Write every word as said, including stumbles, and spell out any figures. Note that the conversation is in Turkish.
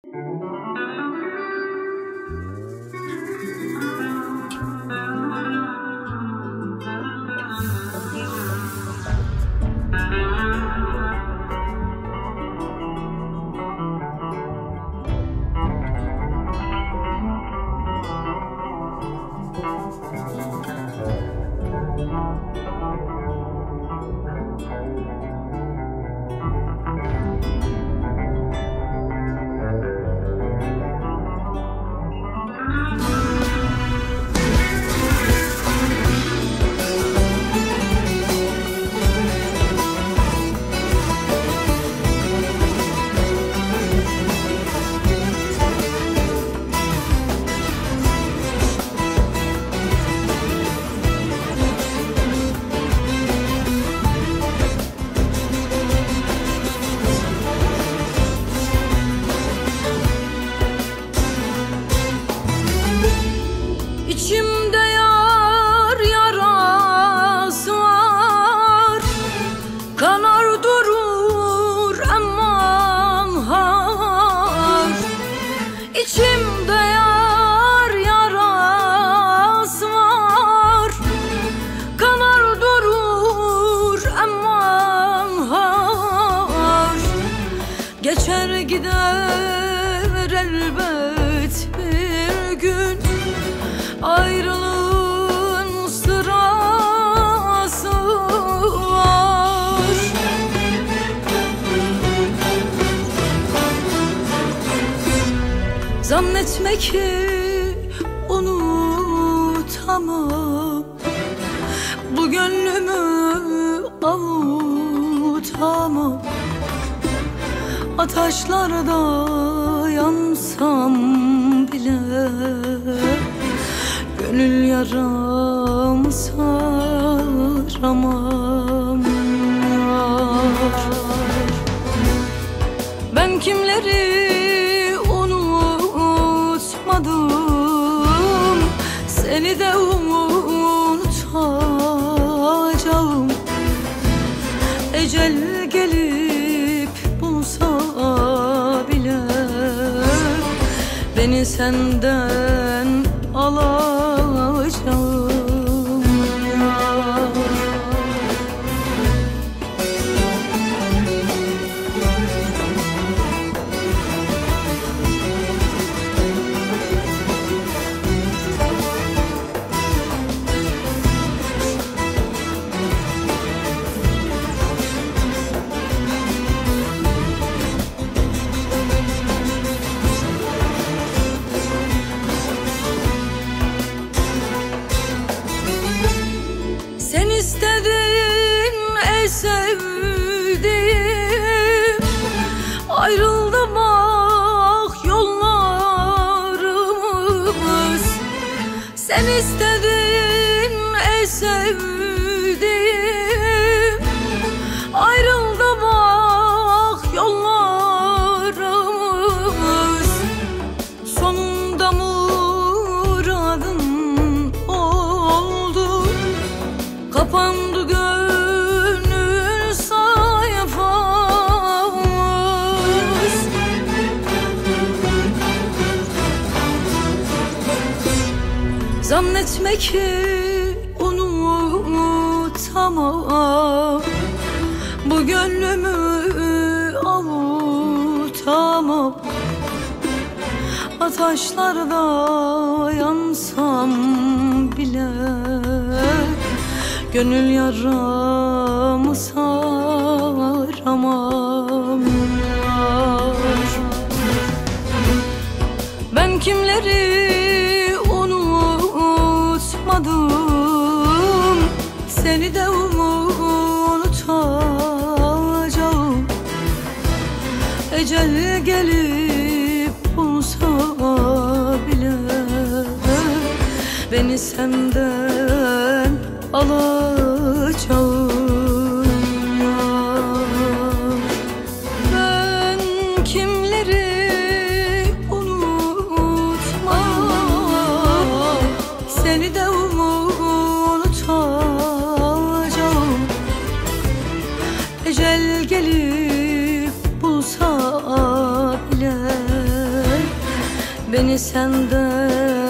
İçimde yar yarası var, kanar durur aman har. İçimde yar yarası var, kanar durur aman har. Geçer gider elbet bir gün, ayrılığın sırası var. Zannetme ki unutamam, bu gönlümü avutamam. Ataşlarda yansam bile gönül yaramı saramam. Ben kimleri unutmadım, seni de unutacağım. Ecel gelip bulsa bile beni senden alacağım. Sen istedin ey sevdiğim, ayrıldı bak yollarımız. Sen istedin ey sevdiğim, ayrıldı bak yollarımız. Sonunda muradın oldu, kapandı gönül sayfamız. Zannetme ki unutamam, bu gönlümü avutamam. Ataşlarda yansam bile gönül yaramı saramam. Ben kimleri unutmadım, seni de unutacağım. Ecel gelip bulsa bile beni senden alacağım. Ben kimleri unutmam, seni de unutacağım. Ecel gelip bulsa bile beni senden